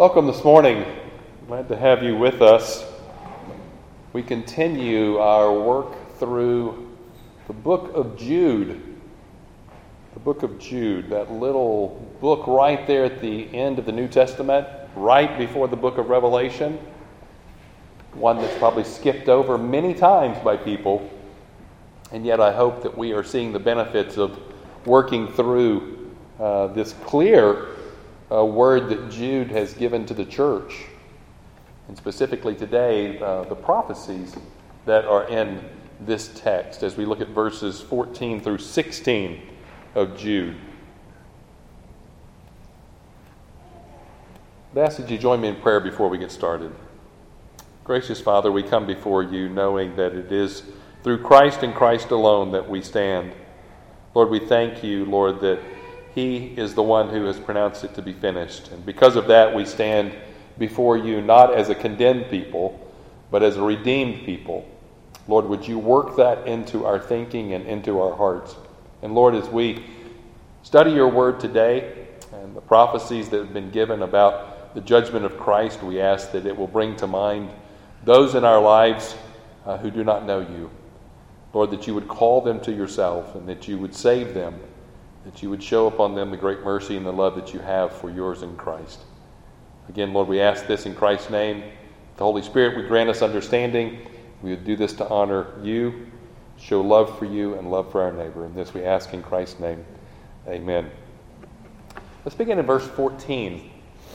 Welcome this morning. Glad to have you with us. We continue our work through the book of Jude. The book of Jude, that little book right there at the end of the New Testament, right before the book of Revelation. One that's probably skipped over many times by people. And yet I hope that we are seeing the benefits of working through this clear word that Jude has given to the church. And specifically today, the prophecies that are in this text as we look at verses 14 through 16 of Jude. I ask that you join me in prayer before we get started. Gracious Father, we come before you knowing that it is through Christ and Christ alone that we stand. Lord, we thank you, Lord, that He is the one who has pronounced it to be finished. And because of that, we stand before you not as a condemned people, but as a redeemed people. Lord, would you work that into our thinking and into our hearts? And Lord, as we study your word today and the prophecies that have been given about the judgment of Christ, we ask that it will bring to mind those in our lives who do not know you. Lord, that you would call them to yourself and that you would save them, that you would show upon them the great mercy and the love that you have for yours in Christ. Again, Lord, we ask this in Christ's name. The Holy Spirit would grant us understanding. We would do this to honor you, show love for you and love for our neighbor. And this we ask in Christ's name. Amen. Let's begin in verse 14.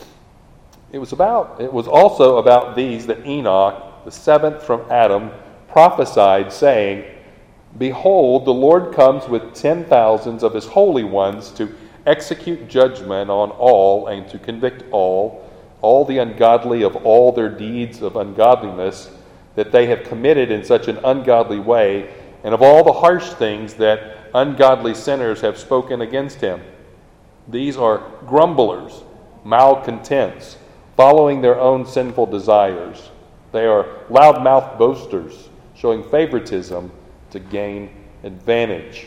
It was also about these that Enoch, the seventh from Adam, prophesied, saying, Behold, the Lord comes with 10,000s of his holy ones to execute judgment on all and to convict all the ungodly of all their deeds of ungodliness that they have committed in such an ungodly way, and of all the harsh things that ungodly sinners have spoken against him. These are grumblers, malcontents, following their own sinful desires. They are loud-mouthed boasters, showing favoritism to gain advantage.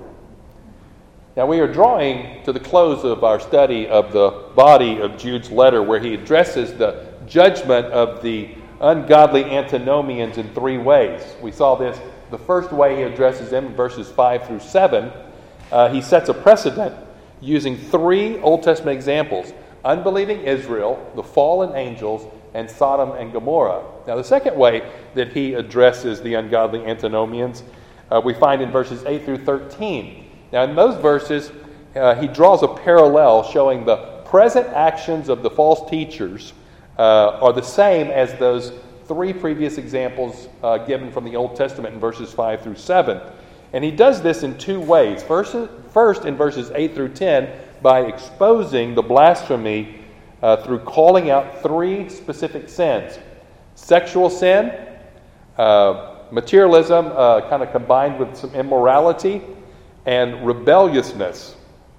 Now we are drawing to the close of our study of the body of Jude's letter, where he addresses the judgment of the ungodly antinomians in three ways. We saw this. The first way he addresses them in verses 5 through 7. He sets a precedent using three Old Testament examples: unbelieving Israel, the fallen angels, and Sodom and Gomorrah. Now, the second way that he addresses the ungodly antinomians we find in verses 8 through 13. Now, in those verses, he draws a parallel showing the present actions of the false teachers are the same as those three previous examples given from the Old Testament in verses 5 through 7. And he does this in two ways. First, in verses 8 through 10, by exposing the blasphemy through calling out three specific sins: sexual sin, materialism kind of combined with some immorality, and rebelliousness.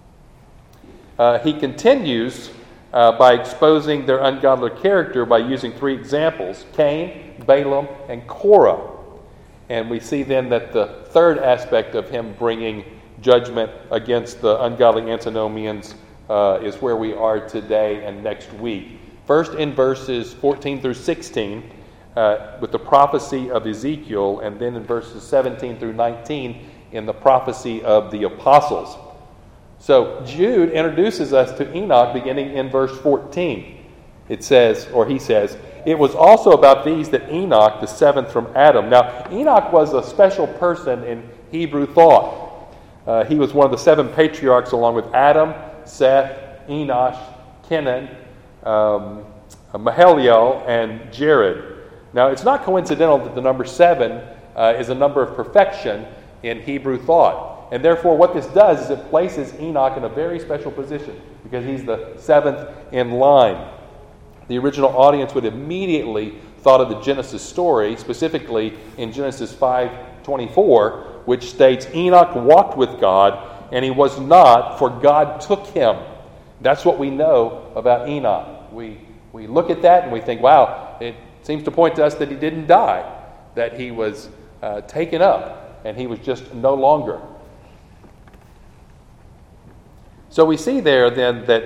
He continues by exposing their ungodly character by using three examples: Cain, Balaam, and Korah. And we see then that the third aspect of him bringing judgment against the ungodly antinomians is where we are today and next week. First in verses 14 through 16 with the prophecy of Ezekiel, and then in verses 17 through 19 in the prophecy of the apostles. So Jude introduces us to Enoch beginning in verse 14. It says, or he says, it was also about these that Enoch, the seventh from Adam. Now, Enoch was a special person in Hebrew thought. He was one of the seven patriarchs along with Adam, Seth, Enosh, Kenan, Mahalalel, and Jared. Now, it's not coincidental that the number 7 is a number of perfection in Hebrew thought. And therefore, what this does is it places Enoch in a very special position because he's the seventh in line. The original audience would immediately thought of the Genesis story, specifically in Genesis 5:24, which states, Enoch walked with God, and he was not, for God took him. That's what we know about Enoch. We look at that and we think, wow, it seems to point to us that he didn't die, that he was taken up, and he was just no longer. So we see there then that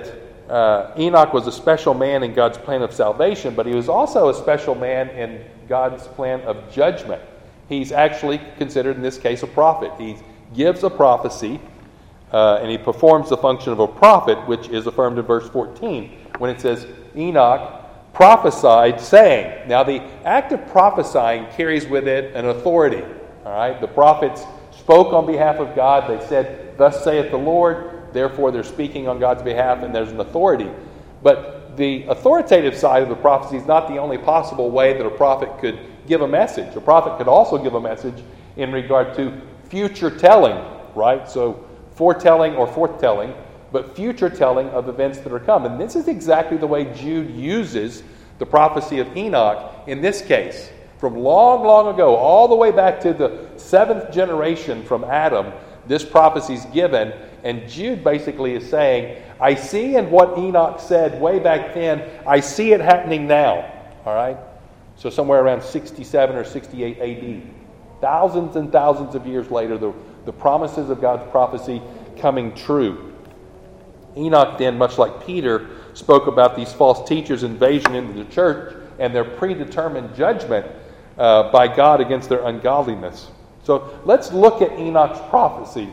Enoch was a special man in God's plan of salvation, but he was also a special man in God's plan of judgment. He's actually considered, in this case, a prophet. He gives a prophecy, and he performs the function of a prophet, which is affirmed in verse 14, when it says, Enoch prophesied, saying. Now, the act of prophesying carries with it an authority. All right? The prophets spoke on behalf of God. They said, thus saith the Lord. Therefore, they're speaking on God's behalf, and there's an authority. But the authoritative side of the prophecy is not the only possible way that a prophet could give a message. A prophet could also give a message in regard to future telling, right? So, foretelling or forthtelling, but future telling of events that are come. And this is exactly the way Jude uses the prophecy of Enoch in this case. From long, long ago, all the way back to the 7th generation from Adam, this prophecy is given, and Jude basically is saying, I see in what Enoch said way back then, I see it happening now. All right? So somewhere around 67 or 68 AD. Thousands and thousands of years later, the promises of God's prophecy coming true. Enoch then, much like Peter, spoke about these false teachers' invasion into the church and their predetermined judgment by God against their ungodliness. So let's look at Enoch's prophecy.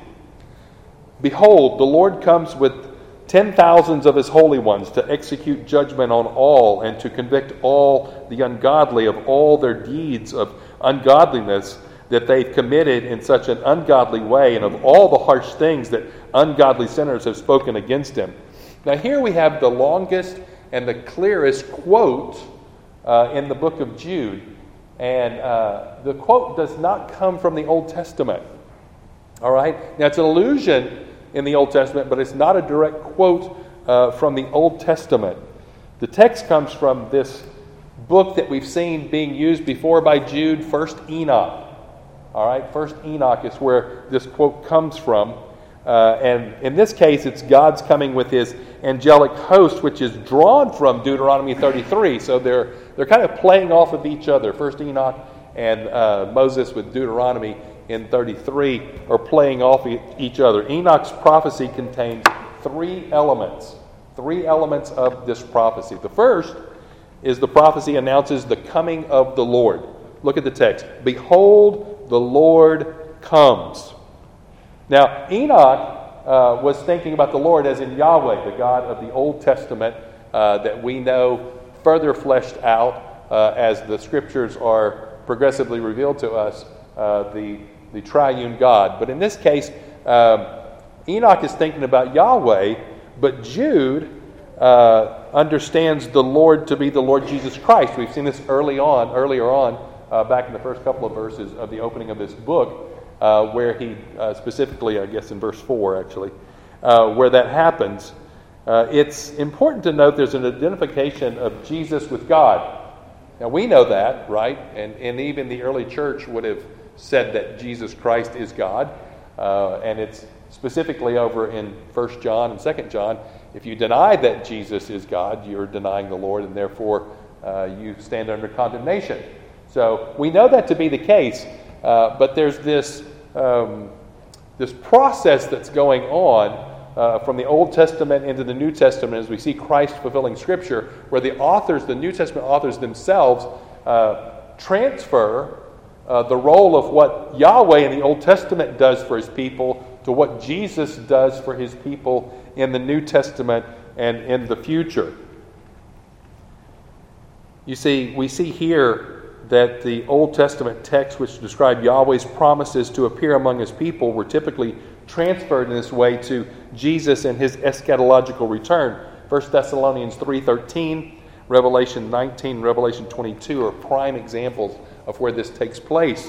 Behold, the Lord comes with 10,000s of his holy ones to execute judgment on all and to convict all the ungodly of all their deeds of ungodliness that they've committed in such an ungodly way, and of all the harsh things that ungodly sinners have spoken against him. Now here we have the longest and the clearest quote in the book of Jude. And the quote does not come from the Old Testament. All right? Now it's an allusion in the Old Testament, but it's not a direct quote from the Old Testament. The text comes from this book that we've seen being used before by Jude, 1 Enoch. All right? 1 Enoch is where this quote comes from. And in this case, it's God's coming with his angelic host, which is drawn from Deuteronomy 33. So they're kind of playing off of each other. 1 Enoch and Moses with Deuteronomy in 33 are playing off each other. Enoch's prophecy contains three elements of this prophecy. The first is the prophecy announces the coming of the Lord. Look at the text. Behold, the Lord comes. Now, Enoch was thinking about the Lord as in Yahweh, the God of the Old Testament that we know further fleshed out as the Scriptures are progressively revealed to us, the triune God. But in this case, Enoch is thinking about Yahweh, but Jude understands the Lord to be the Lord Jesus Christ. We've seen this earlier on, back in the first couple of verses of the opening of this book, where he specifically, I guess in verse 4 actually, where that happens. It's important to note there's an identification of Jesus with God. Now we know that, right? And even the early church would have said that Jesus Christ is God. And it's specifically over in 1 John and 2 John. If you deny that Jesus is God, you're denying the Lord, and therefore you stand under condemnation. So we know that to be the case, but there's this process that's going on from the Old Testament into the New Testament as we see Christ fulfilling Scripture, where the New Testament authors themselves transfer the role of what Yahweh in the Old Testament does for his people to what Jesus does for his people in the New Testament and in the future. You see, we see here that the Old Testament texts which describe Yahweh's promises to appear among his people were typically transferred in this way to Jesus and his eschatological return. 1 Thessalonians 3:13, Revelation 19, Revelation 22 are prime examples of where this takes place.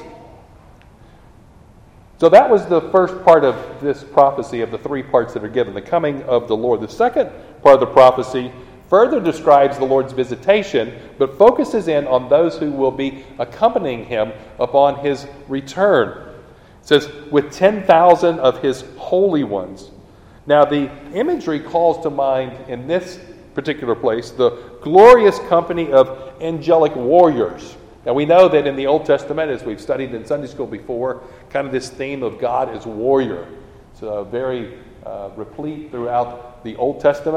So that was the first part of this prophecy of the three parts that are given, the coming of the Lord. The second part of the prophecy further describes the Lord's visitation, but focuses in on those who will be accompanying him upon his return. It says, with 10,000 of his holy ones. Now, the imagery calls to mind in this particular place the glorious company of angelic warriors. Now, we know that in the Old Testament, as we've studied in Sunday school before, kind of this theme of God as warrior. It's very replete throughout the Old Testament.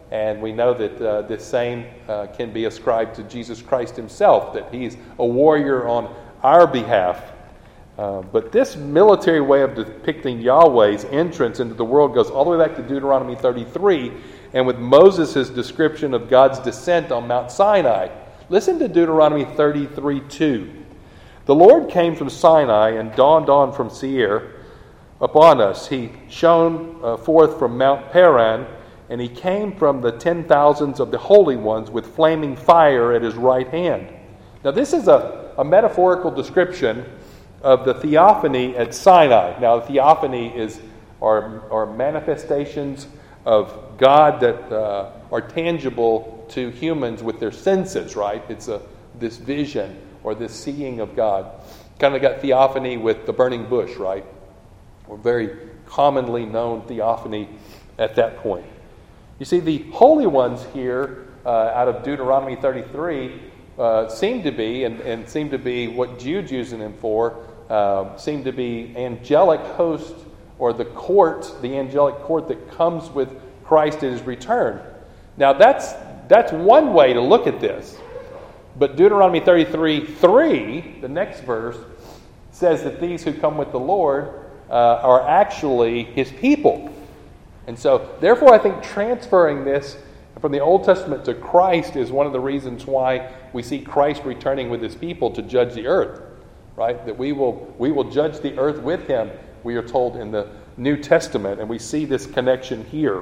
And we know that this same can be ascribed to Jesus Christ himself, that he's a warrior on our behalf. But this military way of depicting Yahweh's entrance into the world goes all the way back to Deuteronomy 33, and with Moses' description of God's descent on Mount Sinai. Listen to Deuteronomy 33:2. The Lord came from Sinai and dawned on from Seir upon us. He shone forth from Mount Paran, and he came from the 10,000s of the holy ones with flaming fire at his right hand. Now this is a metaphorical description of the theophany at Sinai. Now the theophany are manifestations of God that are tangible to humans with their senses, right? It's this vision or this seeing of God. Kind of got theophany with the burning bush, right? Or very commonly known theophany at that point. You see, the holy ones here out of Deuteronomy 33 seem to be what Jude's using them for, seem to be angelic hosts or the angelic court that comes with Christ at his return. Now that's one way to look at this. But Deuteronomy 33:3, the next verse, says that these who come with the Lord are actually his people. And so, therefore, I think transferring this from the Old Testament to Christ is one of the reasons why we see Christ returning with his people to judge the earth, right? That we will judge the earth with him, we are told in the New Testament, and we see this connection here.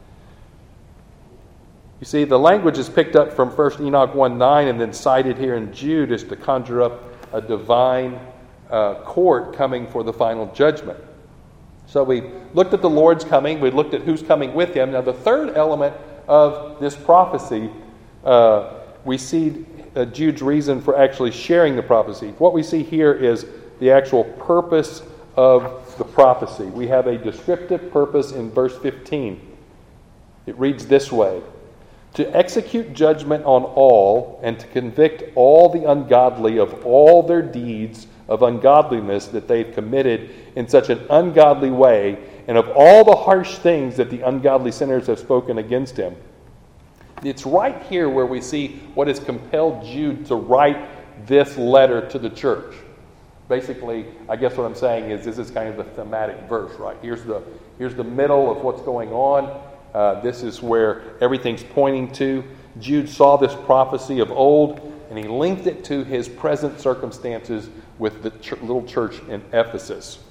You see, the language is picked up from 1 Enoch 1:9 and then cited here in Jude as to conjure up a divine court coming for the final judgment. So we looked at the Lord's coming. We looked at who's coming with him. Now the third element of this prophecy, we see Jude's reason for actually sharing the prophecy. What we see here is the actual purpose of the prophecy. We have a descriptive purpose in verse 15. It reads this way: to execute judgment on all and to convict all the ungodly of all their deeds of ungodliness that they've committed in such an ungodly way, and of all the harsh things that the ungodly sinners have spoken against him. It's right here where we see what has compelled Jude to write this letter to the church. Basically, I guess what I'm saying is this is kind of the thematic verse, right? Here's the middle of what's going on. This is where everything's pointing to. Jude saw this prophecy of old, and he linked it to his present circumstances with the little church in Ephesus.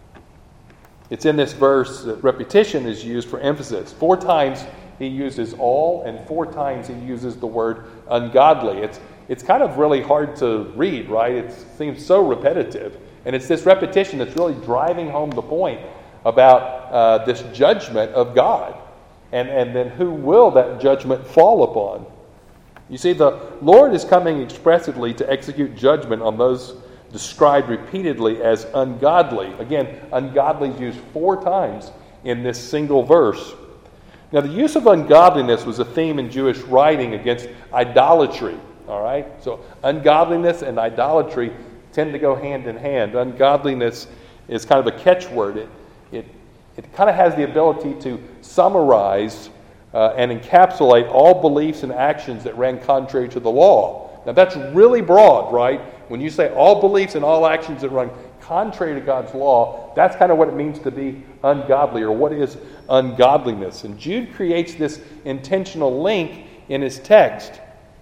It's in this verse that repetition is used for emphasis. 4 times he uses all, and 4 times he uses the word ungodly. It's kind of really hard to read, right? It seems so repetitive. And it's this repetition that's really driving home the point about this judgment of God. And then who will that judgment fall upon? You see, the Lord is coming expressly to execute judgment on those described repeatedly as ungodly. Again, ungodly is used 4 times in this single verse. Now, the use of ungodliness was a theme in Jewish writing against idolatry. All right? So, ungodliness and idolatry tend to go hand in hand. Ungodliness is kind of a catchword. It kind of has the ability to summarize and encapsulate all beliefs and actions that ran contrary to the law. Now that's really broad, right? When you say all beliefs and all actions that run contrary to God's law, that's kind of what it means to be ungodly, or what is ungodliness. And Jude creates this intentional link in his text.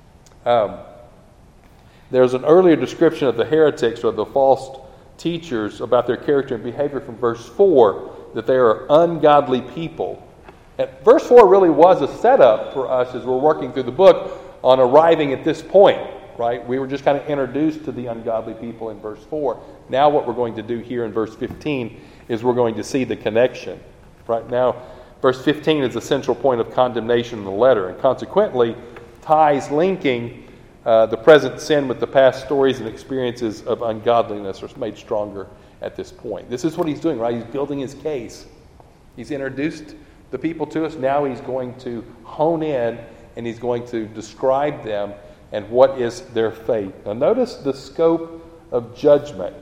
There's an earlier description of the heretics or the false teachers about their character and behavior from verse 4, that they are ungodly people. And verse 4 really was a setup for us as we're working through the book on arriving at this point, right? We were just kind of introduced to the ungodly people in verse 4. Now what we're going to do here in verse 15 is we're going to see the connection. Right now, verse 15 is the central point of condemnation in the letter, and consequently ties linking the present sin with the past stories and experiences of ungodliness are made stronger at this point. This is what he's doing, right? He's building his case. He's introduced the people to us. Now he's going to hone in and he's going to describe them and what is their fate. Now notice the scope of judgment.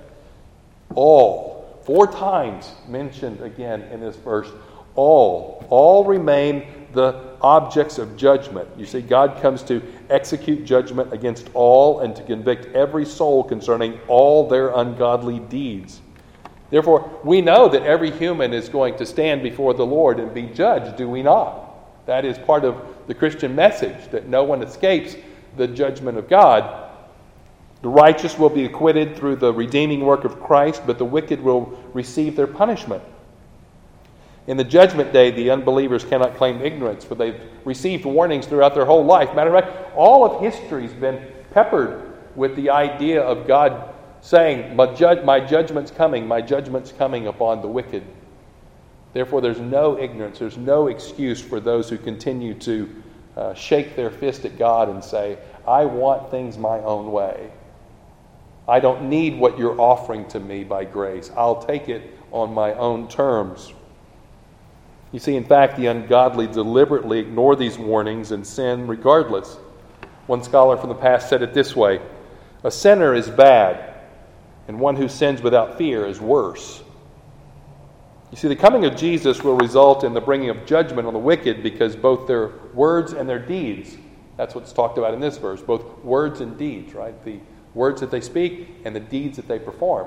All, 4 times mentioned again in this verse. All remain the objects of judgment. You see, God comes to execute judgment against all and to convict every soul concerning all their ungodly deeds. Therefore, we know that every human is going to stand before the Lord and be judged, do we not? That is part of the Christian message, that no one escapes the judgment of God. The righteous will be acquitted through the redeeming work of Christ, but the wicked will receive their punishment. In the judgment day, the unbelievers cannot claim ignorance, for they've received warnings throughout their whole life. Matter of fact, all of history has been peppered with the idea of God saying, my judgment's coming upon the wicked. Therefore, there's no ignorance, there's no excuse for those who continue to shake their fist at God and say, I want things my own way. I don't need what you're offering to me by grace. I'll take it on my own terms. You see, in fact, the ungodly deliberately ignore these warnings and sin regardless. One scholar from the past said it this way: a sinner is bad, and one who sins without fear is worse. You see, the coming of Jesus will result in the bringing of judgment on the wicked because both their words and their deeds, that's what's talked about in this verse, both words and deeds, right? The words that they speak and the deeds that they perform.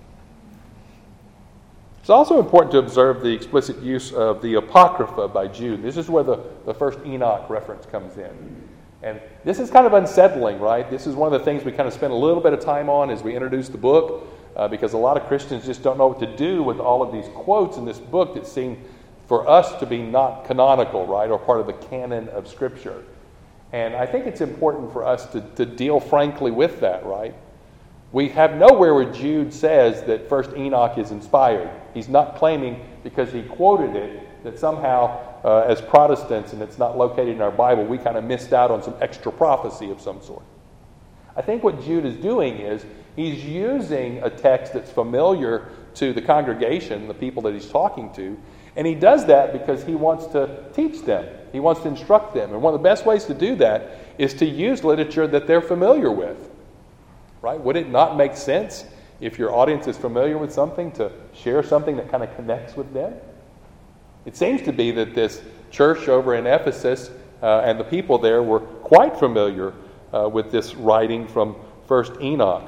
It's also important to observe the explicit use of the Apocrypha by Jude. This is where the first Enoch reference comes in. And this is kind of unsettling, right? This is one of the things we kind of spend a little bit of time on as we introduce the book, because a lot of Christians just don't know what to do with all of these quotes in this book that seem for us to be not canonical, right, or part of the canon of Scripture. And I think it's important for us to deal frankly with that, right? We have nowhere where Jude says that First Enoch is inspired. He's not claiming because he quoted it that somehow as Protestants, and it's not located in our Bible, we kind of missed out on some extra prophecy of some sort. I think what Jude is doing is he's using a text that's familiar to the congregation, the people that he's talking to, and he does that because he wants to teach them. He wants to instruct them. And one of the best ways to do that is to use literature that they're familiar with. Right? Would it not make sense if your audience is familiar with something to share something that kind of connects with them? It seems to be that this church over in Ephesus and the people there were quite familiar with this writing from First Enoch.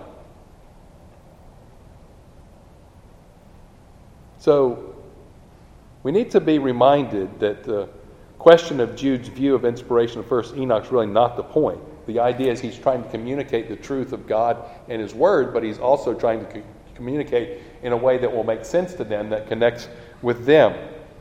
So we need to be reminded that the question of Jude's view of inspiration of First Enoch is really not the point. The idea is he's trying to communicate the truth of God and His Word, but he's also trying to communicate in a way that will make sense to them, that connects with them.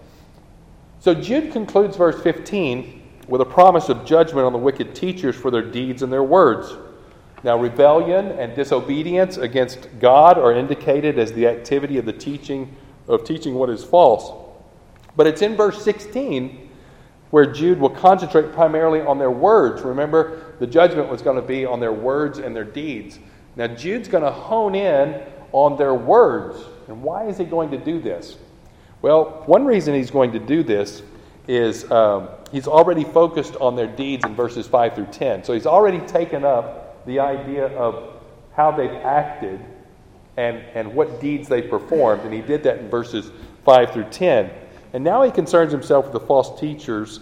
So Jude concludes verse 15 with a promise of judgment on the wicked teachers for their deeds and their words. Now, rebellion and disobedience against God are indicated as the activity of teaching what is false. But it's in verse 16 where Jude will concentrate primarily on their words. Remember, the judgment was going to be on their words and their deeds. Now, Jude's going to hone in on their words. And why is he going to do this? Well, one reason he's going to do this is he's already focused on their deeds in verses 5 through 10. So he's already taken up the idea of how they've acted and what deeds they performed. And he did that in verses 5 through 10. And now he concerns himself with the false teachers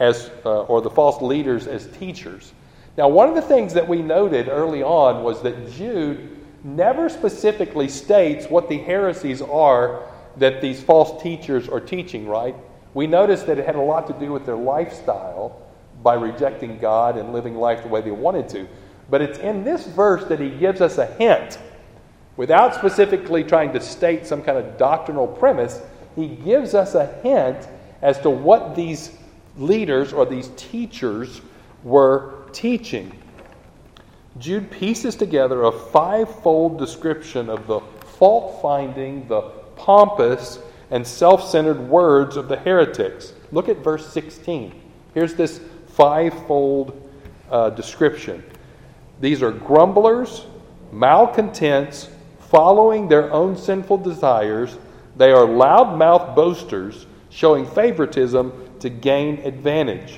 or the false leaders as teachers. Now, one of the things that we noted early on was that Jude never specifically states what the heresies are that these false teachers are teaching, right? We noticed that it had a lot to do with their lifestyle by rejecting God and living life the way they wanted to. But it's in this verse that he gives us a hint. Without specifically trying to state some kind of doctrinal premise, he gives us a hint as to what these leaders or these teachers were teaching. Jude pieces together a five-fold description of the fault-finding, the pompous, and self-centered words of the heretics. Look at verse 16. Here's this five-fold description. These are grumblers, malcontents, following their own sinful desires. They are loud-mouthed boasters, showing favoritism to gain advantage.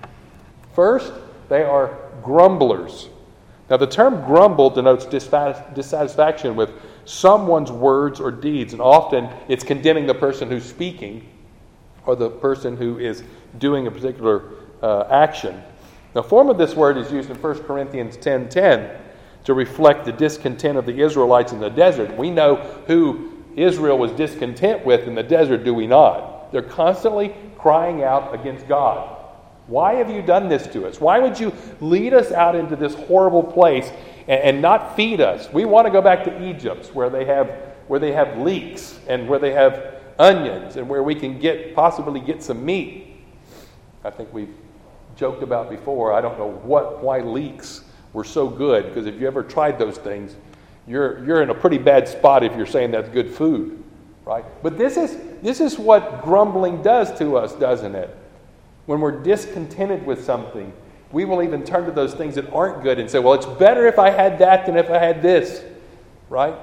First, they are grumblers. Now, the term grumble denotes dissatisfaction with someone's words or deeds, and often it's condemning the person who's speaking or the person who is doing a particular action. The form of this word is used in 1 Corinthians 10:10 to reflect the discontent of the Israelites in the desert. We know who Israel was discontent with in the desert, do we not? They're constantly crying out against God. Why have you done this to us? Why would you lead us out into this horrible place and not feed us? We want to go back to Egypt where they have leeks and where they have onions and where we can possibly get some meat. I think we've joked about before. I don't know why leeks were so good, because if you ever tried those things, you're in a pretty bad spot if you're saying that's good food, right? But this is what grumbling does to us, doesn't it? When we're discontented with something, we will even turn to those things that aren't good and say, well, it's better if I had that than if I had this, right?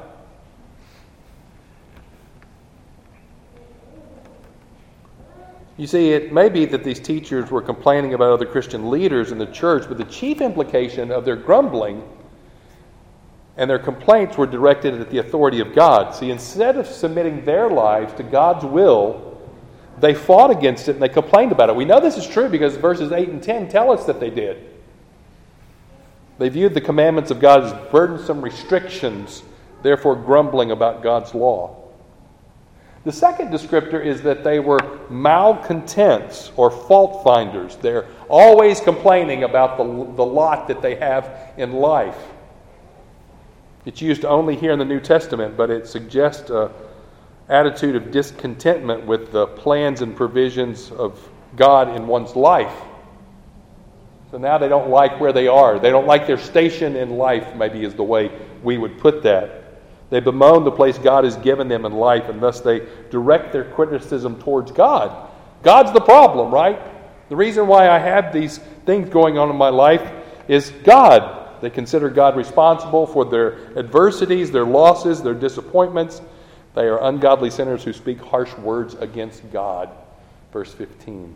You see, it may be that these teachers were complaining about other Christian leaders in the church, but the chief implication of their grumbling and their complaints were directed at the authority of God. See, instead of submitting their lives to God's will, they fought against it and they complained about it. We know this is true because verses 8 and 10 tell us that they did. They viewed the commandments of God as burdensome restrictions, therefore grumbling about God's law. The second descriptor is that they were malcontents or fault finders. They're always complaining about the lot that they have in life. It's used only here in the New Testament, but it suggests an attitude of discontentment with the plans and provisions of God in one's life. So now they don't like where they are. They don't like their station in life, maybe is the way we would put that. They bemoan the place God has given them in life, and thus they direct their criticism towards God. God's the problem, right? The reason why I have these things going on in my life is God. They consider God responsible for their adversities, their losses, their disappointments. They are ungodly sinners who speak harsh words against God. Verse 15.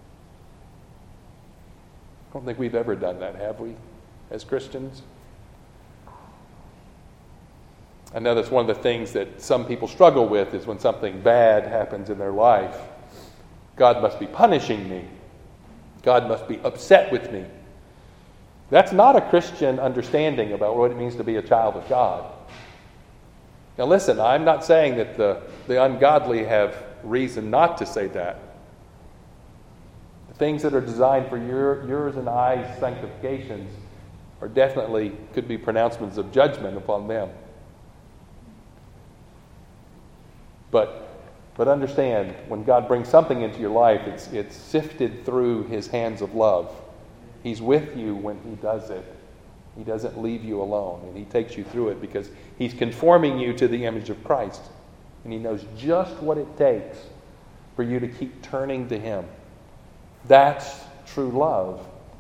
I don't think we've ever done that, have we, as Christians? I know that's one of the things that some people struggle with is when something bad happens in their life. God must be punishing me. God must be upset with me. That's not a Christian understanding about what it means to be a child of God. Now listen, I'm not saying that the ungodly have reason not to say that. The things that are designed for yours and I's sanctifications are definitely could be pronouncements of judgment upon them. But understand, when God brings something into your life, it's sifted through His hands of love. He's with you when He does it. He doesn't leave you alone, and He takes you through it because He's conforming you to the image of Christ. And He knows just what it takes for you to keep turning to Him. That's true love.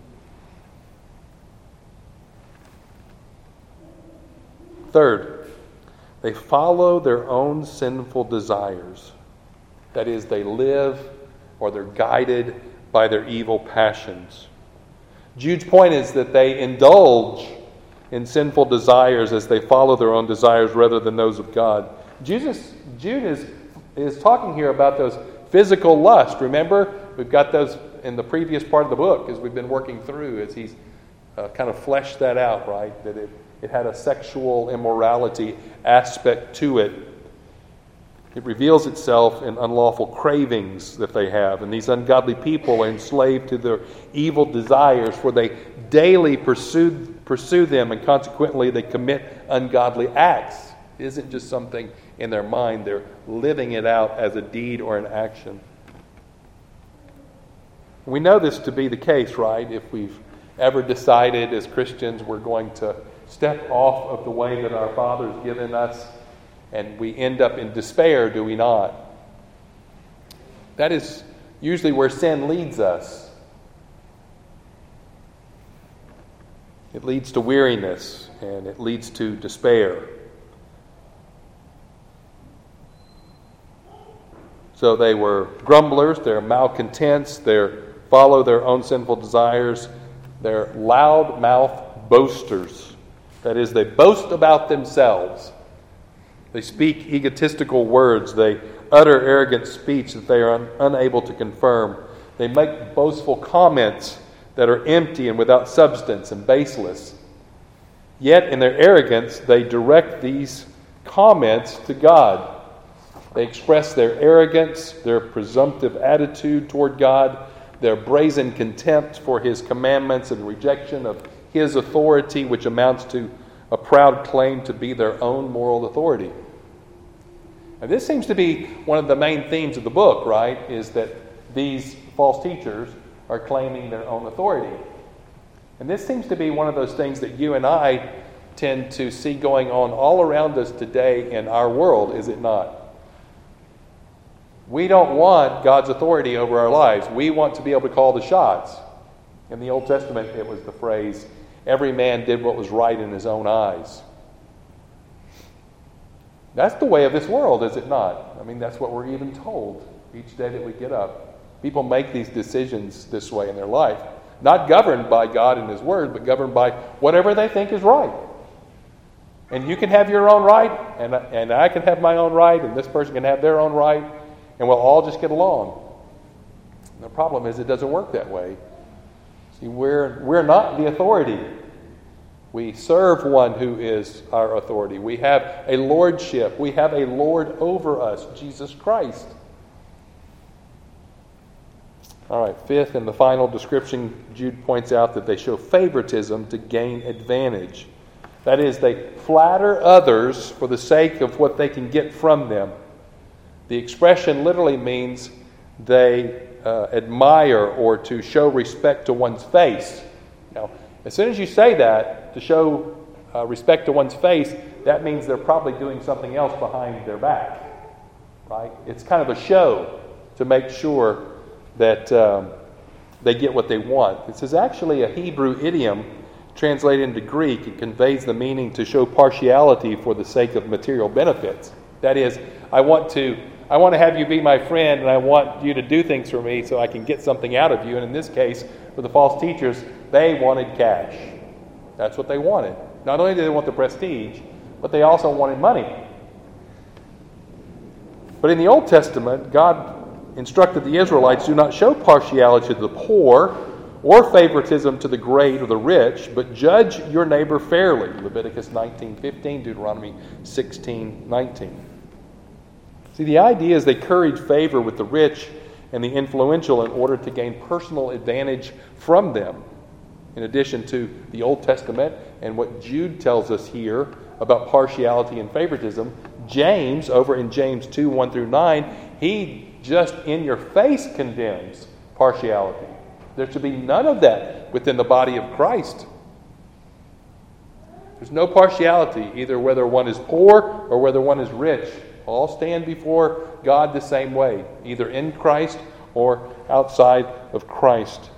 Third, they follow their own sinful desires. That is, they live or they're guided by their evil passions. Jude's point is that they indulge in sinful desires as they follow their own desires rather than those of God. Jude is talking here about those physical lusts. Remember, we've got those in the previous part of the book as we've been working through, as he's kind of fleshed that out, right? That it had a sexual immorality aspect to it. It reveals itself in unlawful cravings that they have. And these ungodly people are enslaved to their evil desires, for they daily pursue them, and consequently they commit ungodly acts. It isn't just something in their mind. They're living it out as a deed or an action. We know this to be the case, right? If we've ever decided as Christians we're going to step off of the way that our Father's given us, and we end up in despair, do we not? That is usually where sin leads us. It leads to weariness, and it leads to despair. So they were grumblers, they're malcontents, they follow their own sinful desires, they're loud-mouthed boasters. That is, they boast about themselves. They speak egotistical words. They utter arrogant speech that they are unable to confirm. They make boastful comments that are empty and without substance and baseless. Yet in their arrogance, they direct these comments to God. They express their arrogance, their presumptive attitude toward God, their brazen contempt for His commandments and rejection of His authority, which amounts to a proud claim to be their own moral authority. And this seems to be one of the main themes of the book, right? Is that these false teachers are claiming their own authority. And this seems to be one of those things that you and I tend to see going on all around us today in our world, is it not? We don't want God's authority over our lives. We want to be able to call the shots. In the Old Testament, it was the phrase, every man did what was right in his own eyes. That's the way of this world, is it not? I mean, that's what we're even told each day that we get up. People make these decisions this way in their life. Not governed by God and His Word, but governed by whatever they think is right. And you can have your own right, and I can have my own right, and this person can have their own right, and we'll all just get along. And the problem is it doesn't work that way. See, we're not the authority. We serve one who is our authority. We have a lordship. We have a Lord over us, Jesus Christ. All right, fifth and the final description, Jude points out that they show favoritism to gain advantage. That is, they flatter others for the sake of what they can get from them. The expression literally means they admire or to show respect to one's face. Now, as soon as you say that, to show respect to one's face, that means they're probably doing something else behind their back. Right? It's kind of a show to make sure that they get what they want. This is actually a Hebrew idiom translated into Greek. It conveys the meaning to show partiality for the sake of material benefits. That is, I want to have you be my friend, and I want you to do things for me so I can get something out of you. And in this case, for the false teachers, they wanted cash. That's what they wanted. Not only did they want the prestige, but they also wanted money. But in the Old Testament, God instructed the Israelites, do not show partiality to the poor or favoritism to the great or the rich, but judge your neighbor fairly. Leviticus 19:15, Deuteronomy 16:19. See, the idea is they curried favor with the rich and the influential in order to gain personal advantage from them. In addition to the Old Testament and what Jude tells us here about partiality and favoritism, James, over in James 2:1-9, he just in your face condemns partiality. There should be none of that within the body of Christ. There's no partiality, either whether one is poor or whether one is rich. All stand before God the same way, either in Christ or outside of Christ.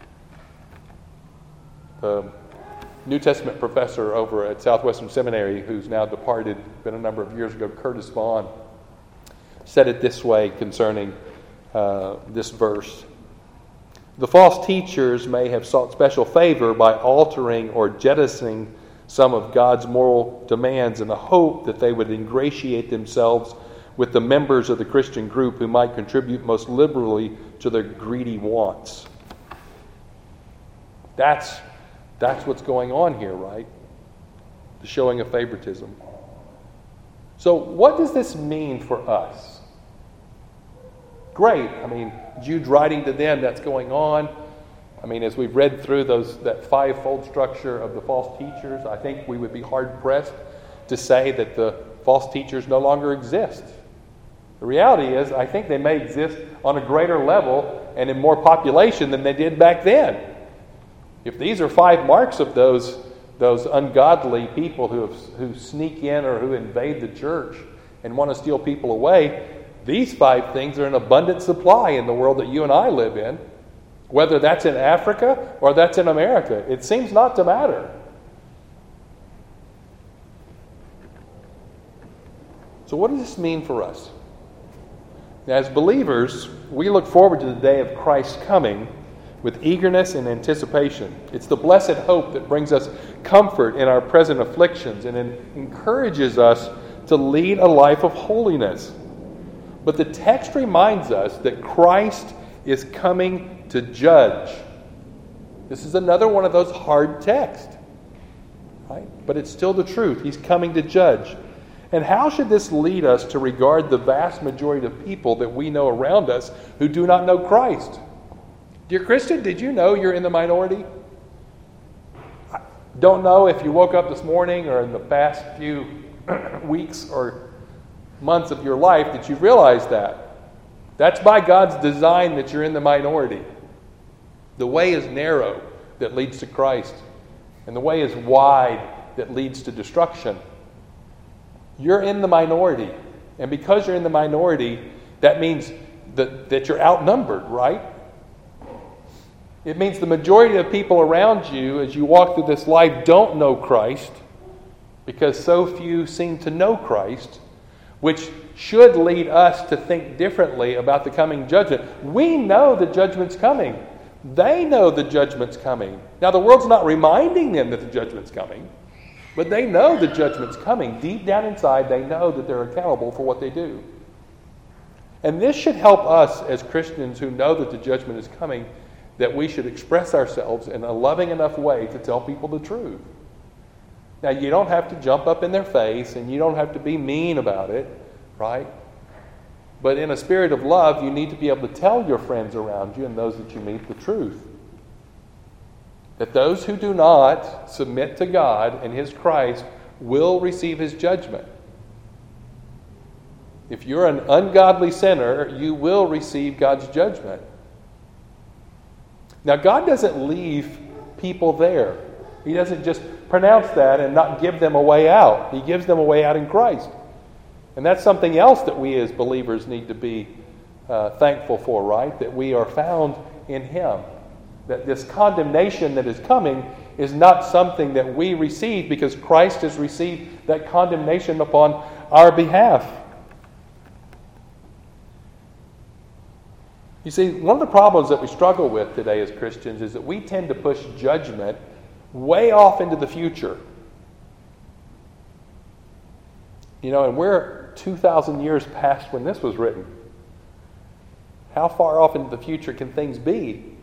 The New Testament professor over at Southwestern Seminary, who's now departed, been a number of years ago, Curtis Vaughan, said it this way concerning this verse. The false teachers may have sought special favor by altering or jettisoning some of God's moral demands in the hope that they would ingratiate themselves with the members of the Christian group who might contribute most liberally to their greedy wants. That's what's going on here, right? The showing of favoritism. So what does this mean for us? Great. I mean, Jude writing to them, that's going on. I mean, as we've read through that fivefold structure of the false teachers, I think we would be hard-pressed to say that the false teachers no longer exist. The reality is, I think they may exist on a greater level and in more population than they did back then. If these are 5 marks of those ungodly people who sneak in or who invade the church and want to steal people away, these 5 things are in abundant supply in the world that you and I live in. Whether that's in Africa or that's in America, it seems not to matter. So what does this mean for us? As believers, we look forward to the day of Christ's coming with eagerness and anticipation. It's the blessed hope that brings us comfort in our present afflictions and it encourages us to lead a life of holiness. But the text reminds us that Christ is coming to judge. This is another one of those hard texts, right? But it's still the truth. He's coming to judge. And how should this lead us to regard the vast majority of people that we know around us who do not know Christ? Dear Christian, did you know you're in the minority? I don't know if you woke up this morning or in the past few weeks or months of your life that you realize that. That's by God's design that you're in the minority. The way is narrow that leads to Christ, and the way is wide that leads to destruction. You're in the minority, and because you're in the minority, that means that you're outnumbered, right? It means the majority of people around you as you walk through this life don't know Christ, because so few seem to know Christ, which should lead us to think differently about the coming judgment. We know the judgment's coming. They know the judgment's coming. Now, the world's not reminding them that the judgment's coming, but they know the judgment's coming. Deep down inside, they know that they're accountable for what they do. And this should help us as Christians who know that the judgment is coming, that we should express ourselves in a loving enough way to tell people the truth. Now, you don't have to jump up in their face, and you don't have to be mean about it, right? But in a spirit of love, you need to be able to tell your friends around you and those that you meet the truth. That those who do not submit to God and His Christ will receive His judgment. If you're an ungodly sinner, you will receive God's judgment. Now, God doesn't leave people there. He doesn't just pronounce that and not give them a way out. He gives them a way out in Christ. And that's something else that we as believers need to be thankful for, right? That we are found in Him. That this condemnation that is coming is not something that we receive because Christ has received that condemnation upon our behalf. You see, one of the problems that we struggle with today as Christians is that we tend to push judgment way off into the future. You know, and we're 2,000 years past when this was written. How far off into the future can things be?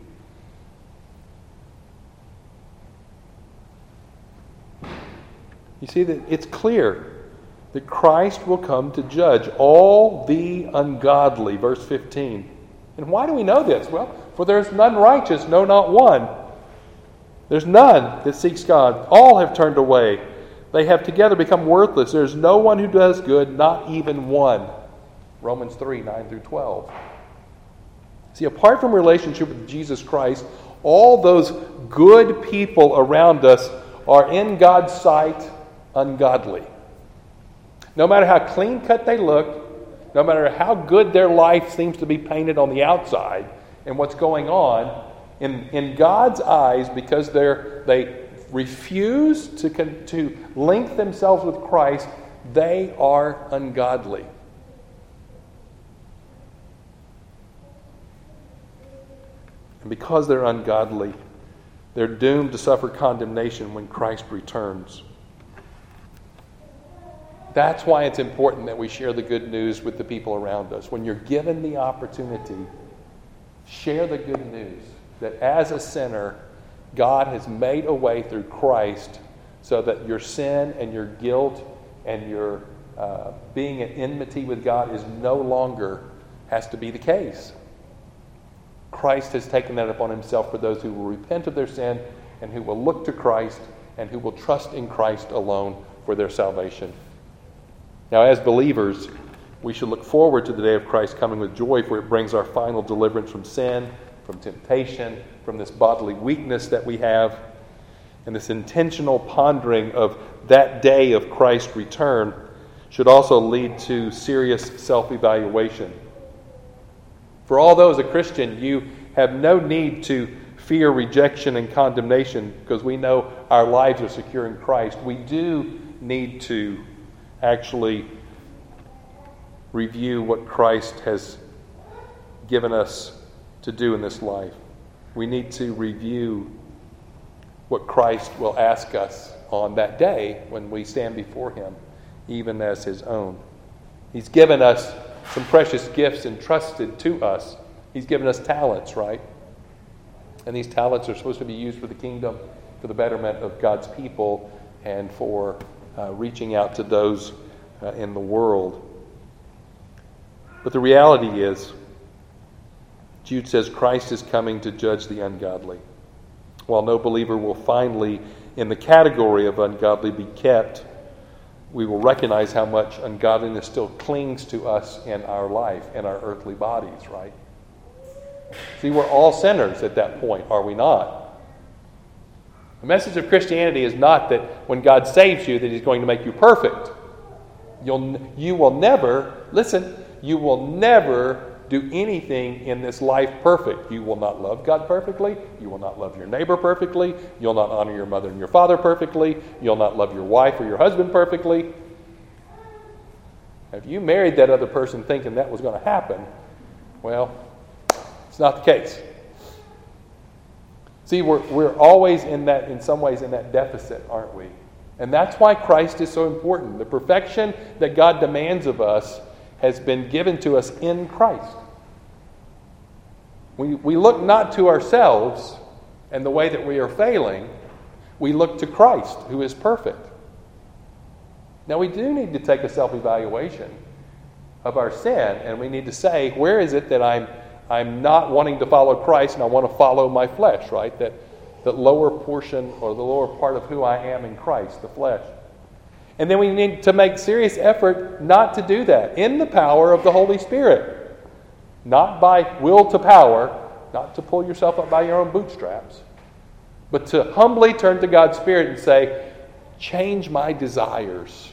You see that it's clear that Christ will come to judge all the ungodly, verse 15. And why do we know this? Well, for there is none righteous, no, not one. There's none that seeks God. All have turned away. They have together become worthless. There's no one who does good, not even one. Romans 3, 9 through 12. See, apart from relationship with Jesus Christ, all those good people around us are in God's sight ungodly. No matter how clean-cut they look, no matter how good their life seems to be painted on the outside and what's going on, in God's eyes, because they refuse to link themselves with Christ, they are ungodly. And because they're ungodly, they're doomed to suffer condemnation when Christ returns. That's why it's important that we share the good news with the people around us. When you're given the opportunity, share the good news that as a sinner, God has made a way through Christ so that your sin and your guilt and your being in enmity with God is no longer has to be the case. Christ has taken that upon Himself for those who will repent of their sin and who will look to Christ and who will trust in Christ alone for their salvation. Now, as believers, we should look forward to the day of Christ coming with joy, for it brings our final deliverance from sin, from temptation, from this bodily weakness that we have. And this intentional pondering of that day of Christ's return should also lead to serious self-evaluation. For although as a Christian you have no need to fear rejection and condemnation because we know our lives are secure in Christ, we do need to actually review what Christ has given us to do in this life. We need to review what Christ will ask us on that day when we stand before Him, even as His own. He's given us some precious gifts entrusted to us He's given us talents, right? And these talents are supposed to be used for the kingdom, for the betterment of God's people, and for reaching out to those in the world. But the reality is, Jude says Christ is coming to judge the ungodly. While no believer will finally, in the category of ungodly, be kept, we will recognize how much ungodliness still clings to us in our life, in our earthly bodies, right? See, we're all sinners at that point, are we not? The message of Christianity is not that when God saves you that He's going to make you perfect. You will never do anything in this life perfect. You will not love God perfectly. You will not love your neighbor perfectly. You'll not honor your mother and your father perfectly. You'll not love your wife or your husband perfectly. If you married that other person thinking that was going to happen, well, it's not the case. See, we're always in some ways in that deficit, aren't we? And that's why Christ is so important. The perfection that God demands of us has been given to us in Christ. We look not to ourselves and the way that we are failing. We look to Christ, who is perfect. Now, we do need to take a self-evaluation of our sin, and we need to say, where is it that I'm not wanting to follow Christ and I want to follow my flesh, right? That lower portion or the lower part of who I am in Christ, the flesh. And then we need to make serious effort not to do that in the power of the Holy Spirit. Not by will to power, not to pull yourself up by your own bootstraps, but to humbly turn to God's Spirit and say, change my desires.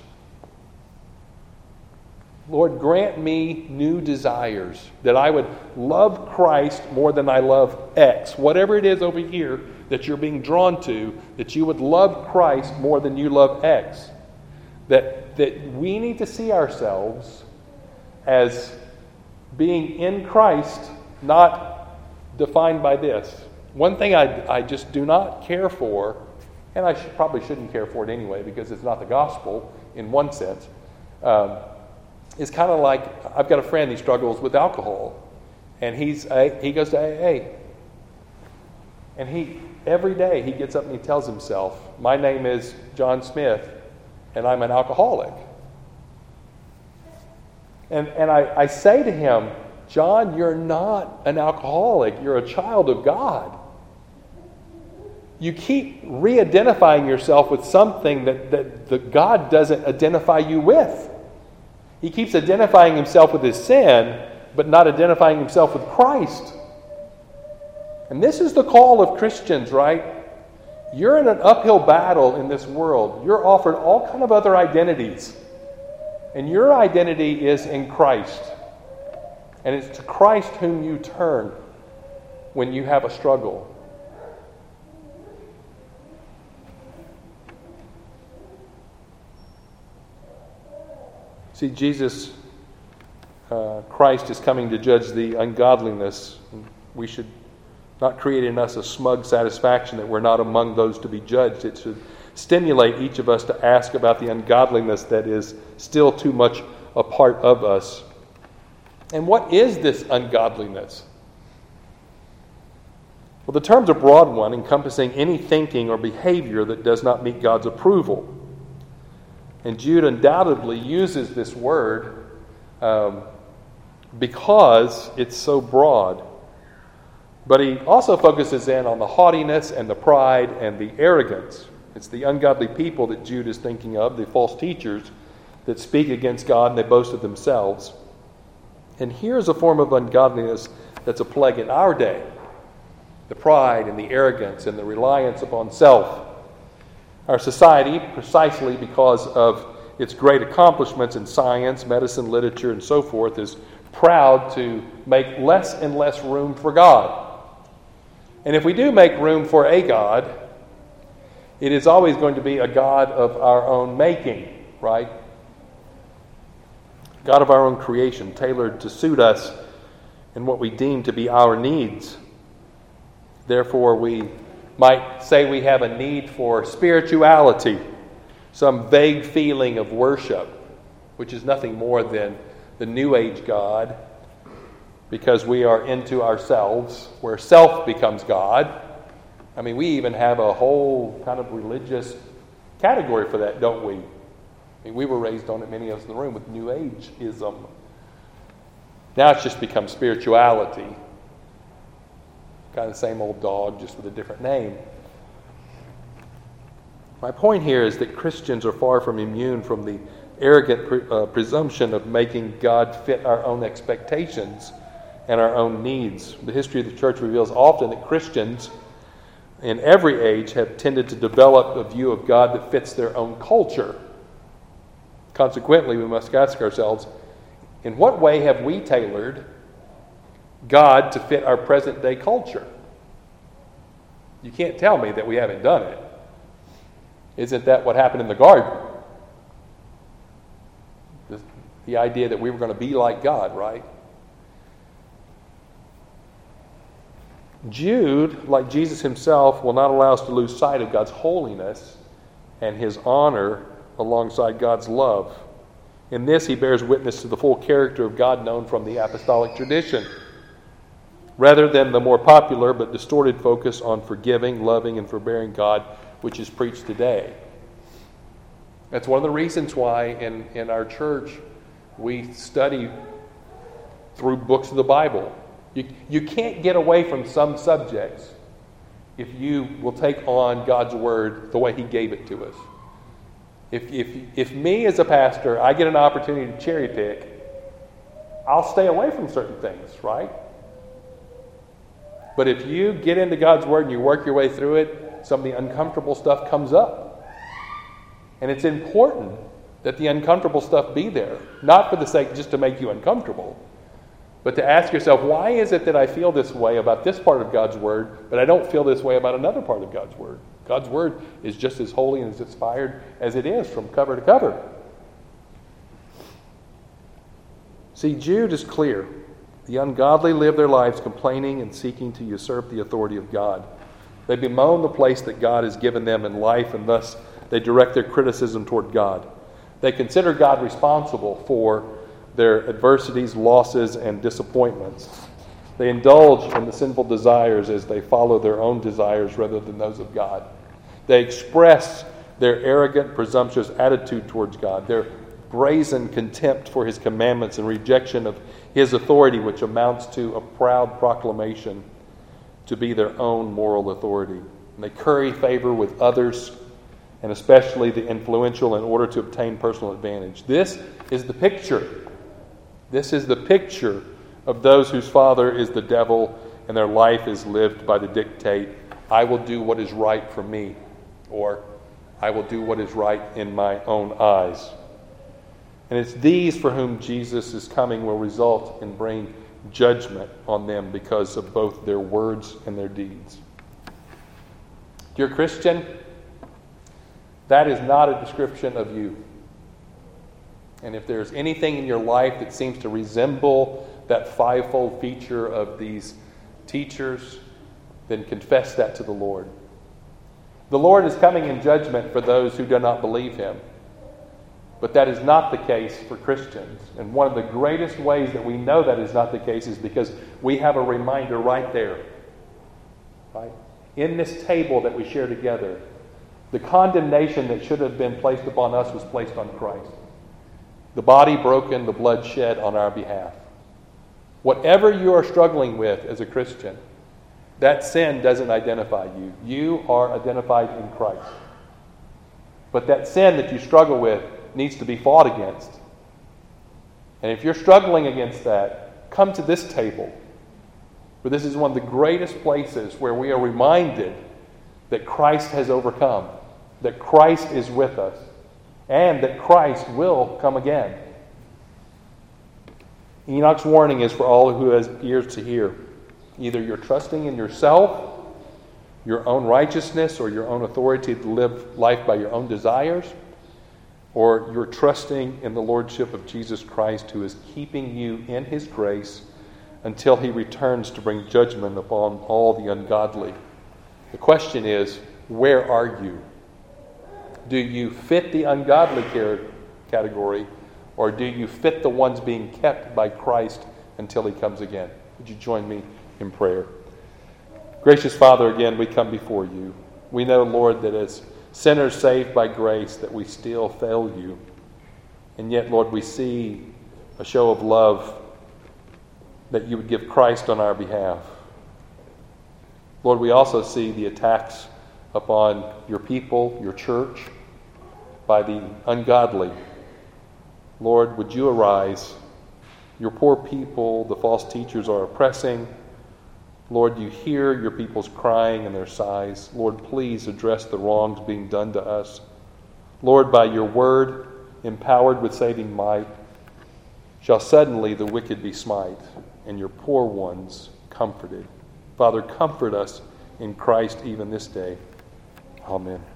Lord, grant me new desires, that I would love Christ more than I love X. Whatever it is over here that you're being drawn to, that you would love Christ more than you love X. That we need to see ourselves as being in Christ, not defined by this. One thing I just do not care for, and I probably shouldn't care for it anyway because it's not the gospel in one sense, is kind of like, I've got a friend, he struggles with alcohol, and he goes to AA. And every day he gets up and he tells himself, my name is John Smith, and I'm an alcoholic. And I say to him, John, you're not an alcoholic. You're a child of God. You keep re-identifying yourself with something that God doesn't identify you with. He keeps identifying himself with his sin, but not identifying himself with Christ. And this is the call of Christians, right? You're in an uphill battle in this world. You're offered all kind of other identities. And your identity is in Christ. And it's to Christ whom you turn when you have a struggle. See, Jesus, Christ is coming to judge the ungodliness. We should not create in us a smug satisfaction that we're not among those to be judged. It should stimulate each of us to ask about the ungodliness that is still too much a part of us. And what is this ungodliness? Well, the term's a broad one, encompassing any thinking or behavior that does not meet God's approval. And Jude undoubtedly uses this word because it's so broad. But he also focuses in on the haughtiness and the pride and the arrogance. It's the ungodly people that Jude is thinking of, the false teachers that speak against God and they boast of themselves. And here's a form of ungodliness that's a plague in our day. The pride and the arrogance and the reliance upon self. Our society, precisely because of its great accomplishments in science, medicine, literature, and so forth, is proud to make less and less room for God. And if we do make room for a God, it is always going to be a God of our own making, right? God of our own creation, tailored to suit us and what we deem to be our needs. Therefore, we might say we have a need for spirituality, some vague feeling of worship, which is nothing more than the New Age God, because we are into ourselves, where self becomes God. I mean, we even have a whole kind of religious category for that, don't we? I mean, we were raised on it, many of us in the room, with New Age-ism. Now it's just become spirituality. Kind of the same old dog, just with a different name. My point here is that Christians are far from immune from the arrogant presumption of making God fit our own expectations and our own needs. The history of the church reveals often that Christians in every age have tended to develop a view of God that fits their own culture. Consequently, we must ask ourselves, in what way have we tailored God to fit our present-day culture? You can't tell me that we haven't done it. Isn't that what happened in the garden? The idea that we were going to be like God, right? Jude, like Jesus himself, will not allow us to lose sight of God's holiness and his honor alongside God's love. In this, he bears witness to the full character of God known from the apostolic tradition, rather than the more popular but distorted focus on forgiving, loving, and forbearing God, which is preached today. That's one of the reasons why in our church we study through books of the Bible. You can't get away from some subjects if you will take on God's Word the way He gave it to us. If me as a pastor, I get an opportunity to cherry pick, I'll stay away from certain things, right? But if you get into God's Word and you work your way through it, some of the uncomfortable stuff comes up. And it's important that the uncomfortable stuff be there, not for the sake just to make you uncomfortable, but to ask yourself, why is it that I feel this way about this part of God's Word, but I don't feel this way about another part of God's Word? God's Word is just as holy and as inspired as it is from cover to cover. See, Jude is clear. The ungodly live their lives complaining and seeking to usurp the authority of God. They bemoan the place that God has given them in life, and thus they direct their criticism toward God. They consider God responsible for their adversities, losses, and disappointments. They indulge in the sinful desires as they follow their own desires rather than those of God. They express their arrogant, presumptuous attitude towards God, their brazen contempt for His commandments and rejection of His authority, which amounts to a proud proclamation to be their own moral authority. And they curry favor with others, and especially the influential, in order to obtain personal advantage. This is the picture. This is the picture of those whose father is the devil, and their life is lived by the dictate, I will do what is right for me, or I will do what is right in my own eyes. And it's these for whom Jesus' coming will result in bringing judgment on them because of both their words and their deeds. Dear Christian, that is not a description of you. And if there's anything in your life that seems to resemble that fivefold feature of these teachers, then confess that to the Lord. The Lord is coming in judgment for those who do not believe Him. But that is not the case for Christians. And one of the greatest ways that we know that is not the case is because we have a reminder right there. Right? In this table that we share together, the condemnation that should have been placed upon us was placed on Christ. The body broken, the blood shed on our behalf. Whatever you are struggling with as a Christian, that sin doesn't identify you. You are identified in Christ. But that sin that you struggle with needs to be fought against. And if you're struggling against that, come to this table. For this is one of the greatest places where we are reminded that Christ has overcome, that Christ is with us, and that Christ will come again. Enoch's warning is for all who has ears to hear. Either you're trusting in yourself, your own righteousness, or your own authority to live life by your own desires, or you're trusting in the Lordship of Jesus Christ, who is keeping you in His grace until He returns to bring judgment upon all the ungodly. The question is, where are you? Do you fit the ungodly category, or do you fit the ones being kept by Christ until he comes again. Would you join me in prayer? Gracious Father, again, we come before you. We know, Lord, that as sinners saved by grace, that we still fail you. And yet, Lord, we see a show of love that you would give Christ on our behalf. Lord, we also see the attacks upon your people, your church, by the ungodly. Lord, would you arise? Your poor people, the false teachers, are oppressing. Lord, you hear your people's crying and their sighs. Lord, please address the wrongs being done to us. Lord, by your word, empowered with saving might, shall suddenly the wicked be smite, and your poor ones comforted. Father, comfort us in Christ even this day. Amen.